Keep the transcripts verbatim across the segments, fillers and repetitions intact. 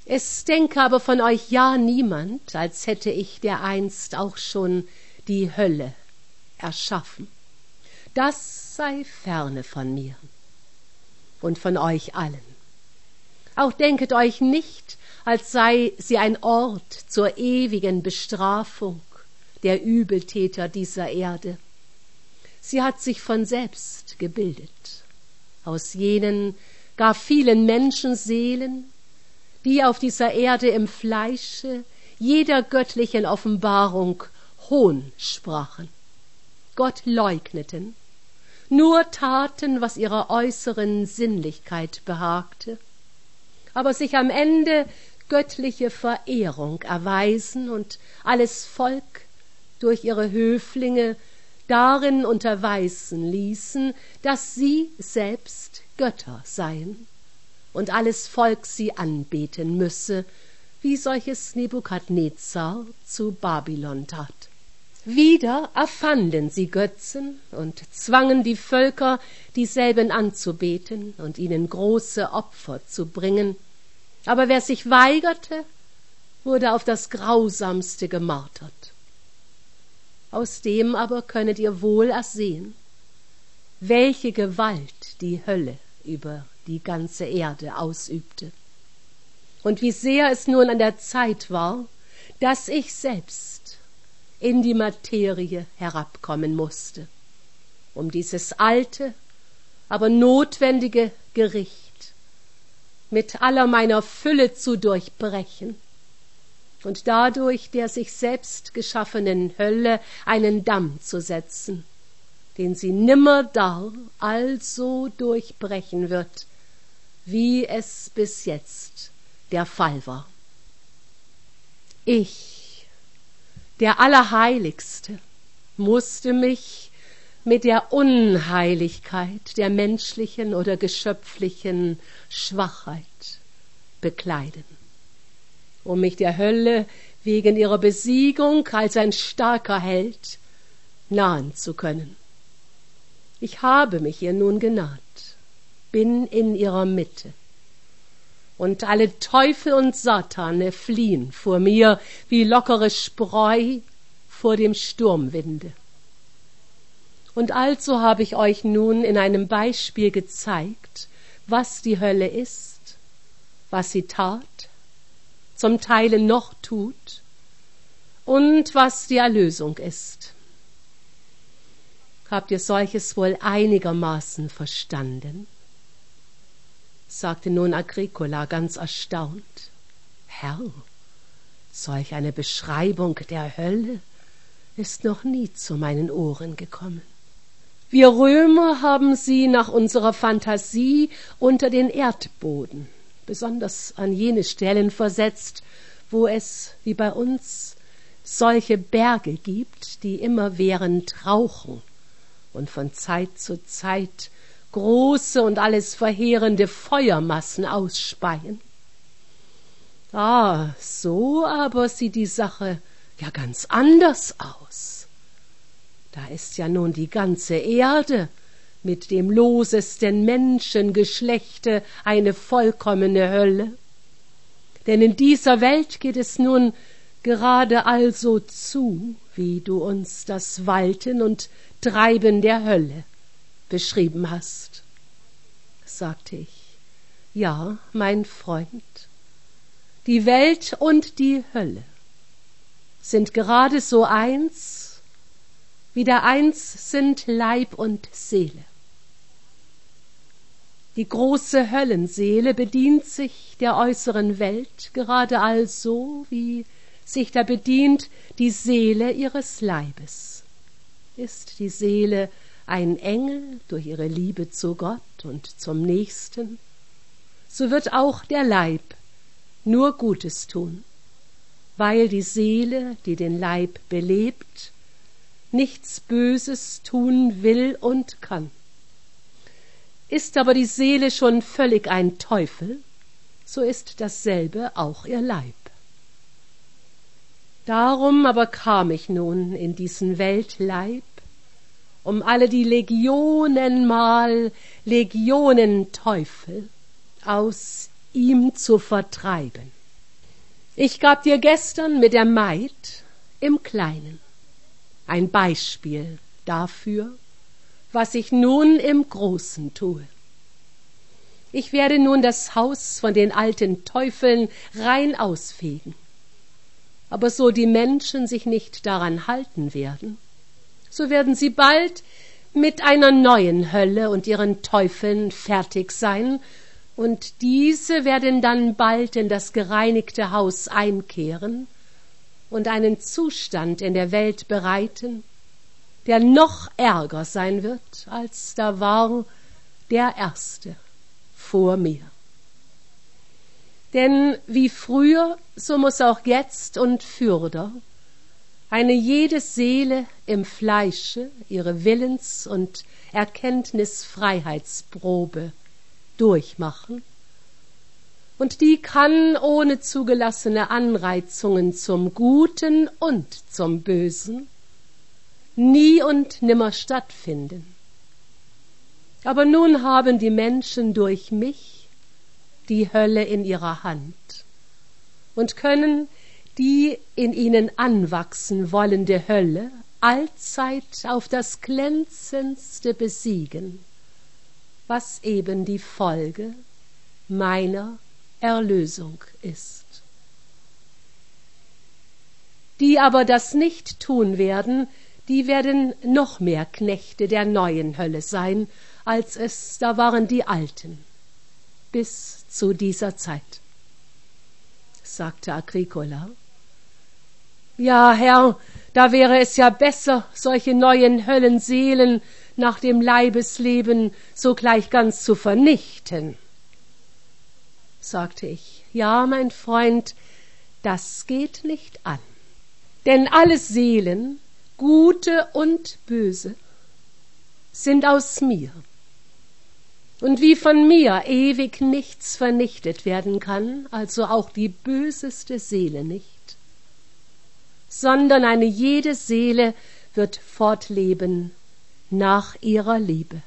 Es denke aber von euch ja niemand, als hätte ich dereinst auch schon die Hölle erschaffen. Das sei ferne von mir und von euch allen. Auch denket euch nicht, als sei sie ein Ort zur ewigen Bestrafung der Übeltäter dieser Erde. Sie hat sich von selbst gebildet, aus jenen gar vielen Menschenseelen, die auf dieser Erde im Fleische jeder göttlichen Offenbarung Hohn sprachen, Gott leugneten, nur taten, was ihrer äußeren Sinnlichkeit behagte, aber sich am Ende göttliche Verehrung erweisen und alles Volk durch ihre Höflinge darin unterweisen ließen, dass sie selbst Götter seien und alles Volk sie anbeten müsse, wie solches Nebukadnezar zu Babylon tat. Wieder erfanden sie Götzen und zwangen die Völker, dieselben anzubeten und ihnen große Opfer zu bringen. Aber wer sich weigerte, wurde auf das Grausamste gemartert. Aus dem aber könnet ihr wohl ersehen, welche Gewalt die Hölle über die ganze Erde ausübte. Und wie sehr es nun an der Zeit war, dass ich selbst in die Materie herabkommen musste, um dieses alte, aber notwendige Gericht mit aller meiner Fülle zu durchbrechen und dadurch der sich selbst geschaffenen Hölle einen Damm zu setzen, den sie nimmerdar also durchbrechen wird, wie es bis jetzt der Fall war. Ich, der Allerheiligste, musste mich mit der Unheiligkeit der menschlichen oder geschöpflichen Schwachheit bekleiden, um mich der Hölle wegen ihrer Besiegung als ein starker Held nahen zu können. Ich habe mich ihr nun genaht, bin in ihrer Mitte, und alle Teufel und Satane fliehen vor mir wie lockere Spreu vor dem Sturmwinde. Und also habe ich euch nun in einem Beispiel gezeigt, was die Hölle ist, was sie tat, zum Teile noch tut und was die Erlösung ist. Habt ihr solches wohl einigermaßen verstanden? Sagte nun Agricola ganz erstaunt. Herr, solch eine Beschreibung der Hölle ist noch nie zu meinen Ohren gekommen. Wir Römer haben sie nach unserer Fantasie unter den Erdboden, besonders an jene Stellen versetzt, wo es, wie bei uns, solche Berge gibt, die immerwährend rauchen und von Zeit zu Zeit große und alles verheerende Feuermassen ausspeien. Ah, so aber sieht die Sache ja ganz anders aus. Da ist ja nun die ganze Erde mit dem losesten Menschengeschlechte eine vollkommene Hölle. Denn in dieser Welt geht es nun gerade also zu, wie du uns das Walten und Treiben der Hölle beschrieben hast. Sagte ich, ja, mein Freund, die Welt und die Hölle sind gerade so eins, wie da eins sind Leib und Seele. Die große Höllenseele bedient sich der äußeren Welt gerade also, wie sich da bedient die Seele ihres Leibes. Ist die Seele ein Engel durch ihre Liebe zu Gott und zum Nächsten, so wird auch der Leib nur Gutes tun, weil die Seele, die den Leib belebt, nichts Böses tun will und kann. Ist aber die Seele schon völlig ein Teufel, so ist dasselbe auch ihr Leib. Darum aber kam ich nun in diesen Weltleib, um alle die Legionenmal Legionen Teufel aus ihm zu vertreiben. Ich gab dir gestern mit der Maid im Kleinen ein Beispiel dafür, was ich nun im Großen tue. Ich werde nun das Haus von den alten Teufeln rein ausfegen. Aber so die Menschen sich nicht daran halten werden, so werden sie bald mit einer neuen Hölle und ihren Teufeln fertig sein, und diese werden dann bald in das gereinigte Haus einkehren und einen Zustand in der Welt bereiten, der noch ärger sein wird, als da war der Erste vor mir. Denn wie früher, so muss auch jetzt und fürder eine jede Seele im Fleische ihre Willens- und Erkenntnisfreiheitsprobe durchmachen, und die kann ohne zugelassene Anreizungen zum Guten und zum Bösen nie und nimmer stattfinden. Aber nun haben die Menschen durch mich die Hölle in ihrer Hand und können die in ihnen anwachsen wollende Hölle allzeit auf das glänzendste besiegen, was eben die Folge meiner Erlösung ist. Die aber das nicht tun werden, die werden noch mehr Knechte der neuen Hölle sein, als es da waren die Alten, bis zu dieser Zeit. Sagte Agricola: Ja, Herr, da wäre es ja besser, solche neuen Höllenseelen nach dem Leibesleben sogleich ganz zu vernichten. Sagte ich: Ja, mein Freund, das geht nicht an. Denn alle Seelen, gute und böse, sind aus mir. Und wie von mir ewig nichts vernichtet werden kann, also auch die böseste Seele nicht, sondern eine jede Seele wird fortleben nach ihrer Liebe.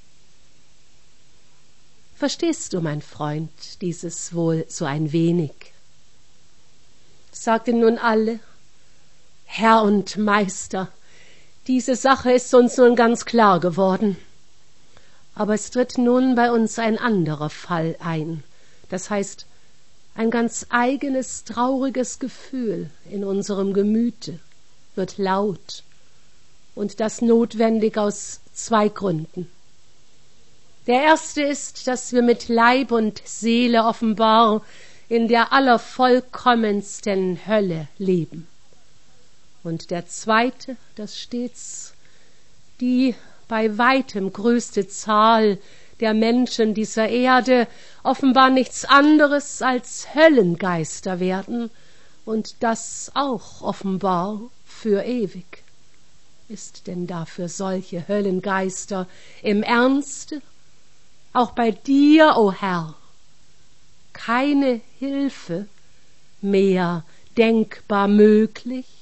Verstehst du, mein Freund, dieses wohl so ein wenig? Sagten nun alle: Herr und Meister, diese Sache ist uns nun ganz klar geworden. Aber es tritt nun bei uns ein anderer Fall ein, das heißt, ein ganz eigenes, trauriges Gefühl in unserem Gemüte wird laut, und das notwendig aus zwei Gründen. Der erste ist, dass wir mit Leib und Seele offenbar in der allervollkommensten Hölle leben. Und der zweite, dass stets die bei weitem größte Zahl der Menschen dieser Erde offenbar nichts anderes als Höllengeister werden, und das auch offenbar für ewig. Ist denn dafür solche Höllengeister im Ernste, auch bei dir, o Herr, keine Hilfe mehr denkbar möglich?